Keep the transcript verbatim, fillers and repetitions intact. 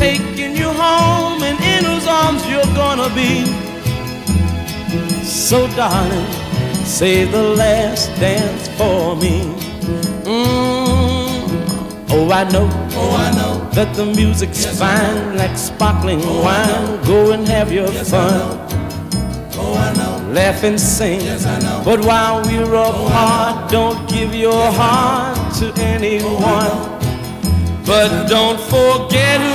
taking you home and in whose arms you're gonna be. So darling, save the last dance for me. Mm. Oh, I know, Oh, I know that the music's Yes, I fine like sparkling Oh, I wine. know. Go and have your Yes, I fun, know. Oh, I know laugh and sing. Yes, I know But while we're apart, know. don't give your Yes, I know. heart to anyone. know. But don't forget who